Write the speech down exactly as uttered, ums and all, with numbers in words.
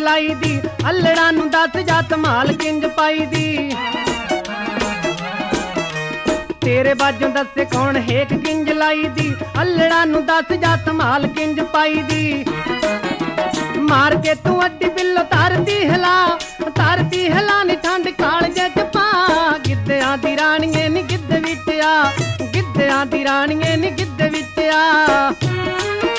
ਲਾਈ ਦੀ, ਅਲੜਾਂ ਨੂੰ ਦੱਸ ਜਾ ਧਮਾਲ ਕਿੰਜ ਪਾਈ ਦੀ। ਤੇਰੇ ਬਾਝੋਂ ਦੱਸੇ ਕੌਣ ਹੇਕ ਕਿੰਜ ਲਾਈ ਦੀ, ਅਲੜਾਂ ਨੂੰ ਦੱਸ ਜਾ ਧਮਾਲ ਕਿੰਜ ਪਾਈ ਦੀ। ਮਾਰ ਕੇ ਤੂੰ ਅੱਡੀ ਬਿੱਲੋ ਧਰਤੀ ਹਿਲਾ, ਧਰਤੀ ਹਿਲਾ ਨੀ ਠੰਡ ਕਾਲਜੇ ਚ ਪਾ। ਗਿੱਧਿਆਂ ਦੀ ਰਾਣੀਏ ਨੀ ਗਿੱਧ ਵਿੱਚ ਆ, ਗਿੱਧਿਆਂ ਦੀ ਰਾਣੀਏ ਨੀ ਗਿੱਧ ਵਿੱਚ ਆ।